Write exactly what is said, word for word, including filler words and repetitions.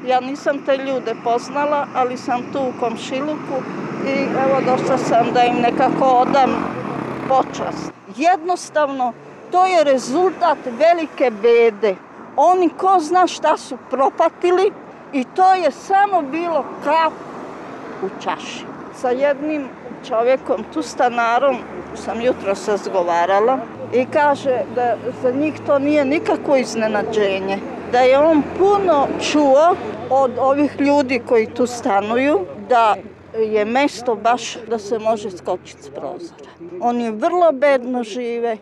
Ja nisam te ljude poznala, ali sam tu u komšiluku i evo došla sam da im nekako odam počast. Jednostavno, to je rezultat velike bede. Oni ko zna šta su propatili i to je samo bilo kap u čaši. Sa jednim čovjekom, tu stanarom, sam jutros razgovarala i kaže da za njih to nije nikakvo iznenađenje. Da je on puno čuo od ovih ljudi koji tu stanuju, da je mesto baš da se može skočiti s prozora. Oni vrlo bedno žive